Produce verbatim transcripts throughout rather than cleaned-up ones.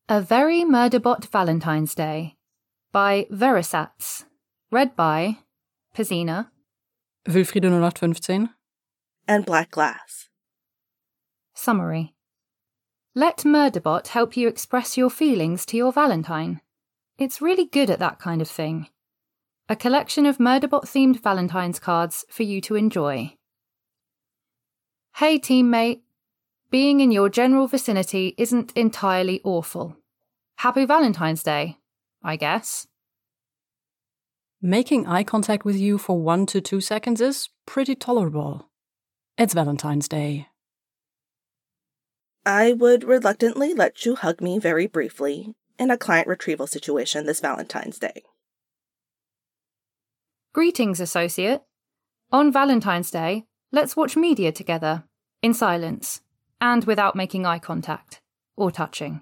A Very Murderbot Valentine's Day by Verisats. Read by Pezina, Wilfriede null acht fünfzehn and Black Glass. Summary. Let Murderbot help you express your feelings to your Valentine. It's really good at that kind of thing. A collection of Murderbot-themed Valentine's cards for you to enjoy. Hey teammate, being in your general vicinity isn't entirely awful. Happy Valentine's Day, I guess. Making eye contact with you for one to two seconds is pretty tolerable. It's Valentine's Day. I would reluctantly let you hug me very briefly in a client retrieval situation this Valentine's Day. Greetings, associate. On Valentine's Day, let's watch media together, in silence, and without making eye contact or touching.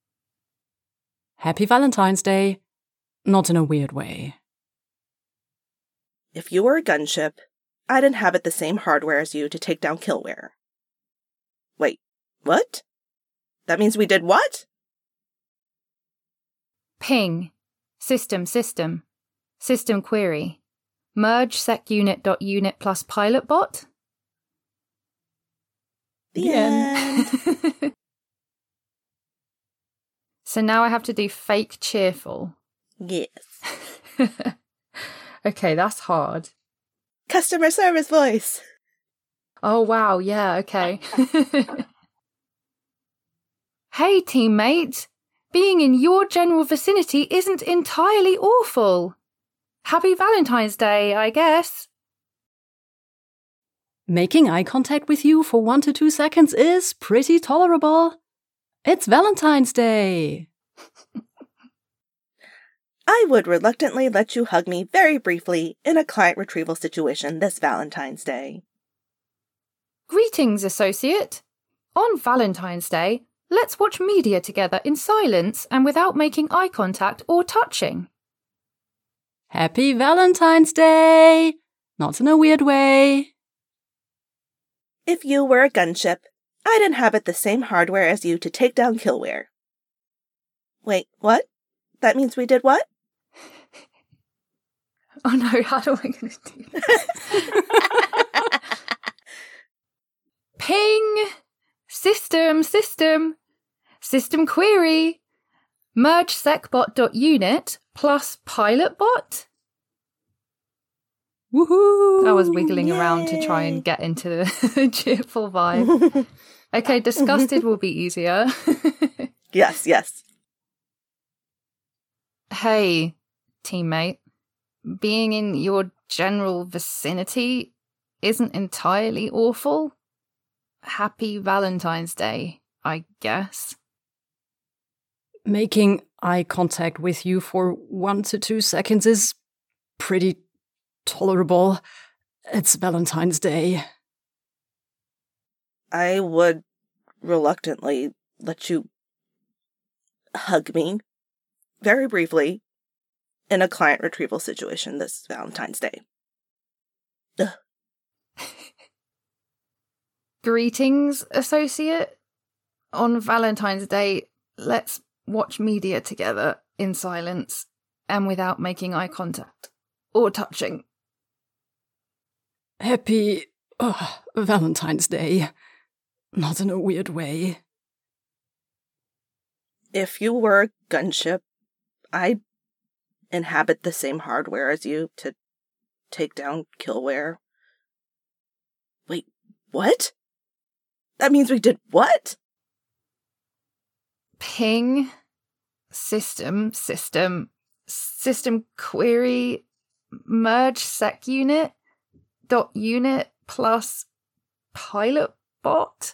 Happy Valentine's Day, not in a weird way. If you were a gunship, I'd inhabit the same hardware as you to take down killware. Wait, what? That means we did what? Ping. System system. System query. Merge sekunit.unit plus pilotbot? The end. So now I have to do fake cheerful. Yes. Okay, that's hard. Customer service voice. Oh, wow, yeah, okay. Hey, teammate. Being in your general vicinity isn't entirely awful. Happy Valentine's Day, I guess. Making eye contact with you for one to two seconds is pretty tolerable. It's Valentine's Day. I would reluctantly let you hug me very briefly in a client retrieval situation this Valentine's Day. Greetings, associate. On Valentine's Day, let's watch media together in silence and without making eye contact or touching. Happy Valentine's Day, not in a weird way. If you were a gunship, I'd inhabit the same hardware as you to take down killware. Wait, what? That means we did what? Oh no, how am I going to do that? Ping! System, system. System query. Merge secbot.unit plus pilotbot? Woohoo! I was wiggling Yay. around to try and get into the cheerful vibe. Okay, disgusted will be easier. Yes, yes. Hey, teammate. Being in your general vicinity isn't entirely awful. Happy Valentine's Day, I guess. Making eye contact with you for one to two seconds is pretty tolerable. It's Valentine's Day. I would reluctantly let you hug me very briefly in a client retrieval situation this Valentine's Day. Ugh. Greetings, associate. On Valentine's Day, let's watch media together in silence and without making eye contact or touching. Happy oh, Valentine's Day, not in a weird way. If you were a gunship, I'd inhabit the same hardware as you to take down killware. Wait, what? That means we did what? Ping. System, system, system query, merge sekunit dot unit plus pilot bot.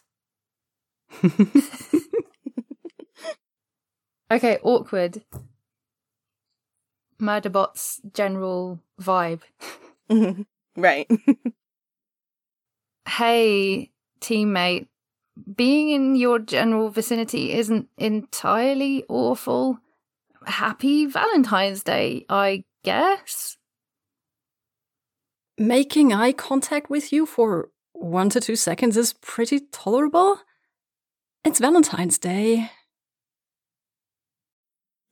Okay, awkward. Murderbot's general vibe. Right. Hey, teammate. Being in your general vicinity isn't entirely awful. Happy Valentine's Day, I guess. Making eye contact with you for one to two seconds is pretty tolerable. It's Valentine's Day.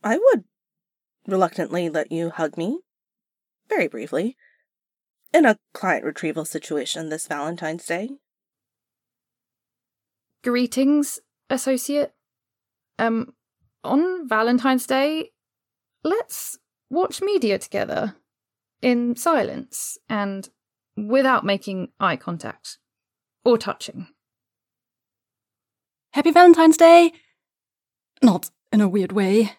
I would reluctantly let you hug me, very briefly, in a client retrieval situation this Valentine's Day. Greetings, associate. Um, on Valentine's Day, let's watch media together, in silence, and without making eye contact. Or touching. Happy Valentine's Day! Not in a weird way.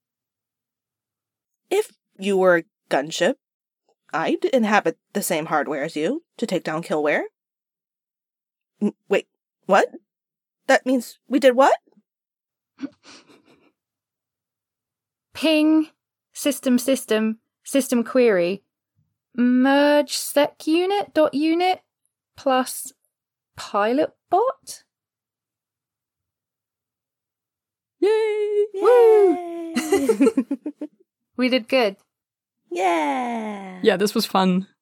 If you were a gunship, I'd inhabit the same hardware as you to take down killware. N- wait, what? That means we did what? Ping, system system, system query, merge sec unit dot unit plus pilot bot? Yay! Yay! We did good. Yeah! Yeah, this was fun.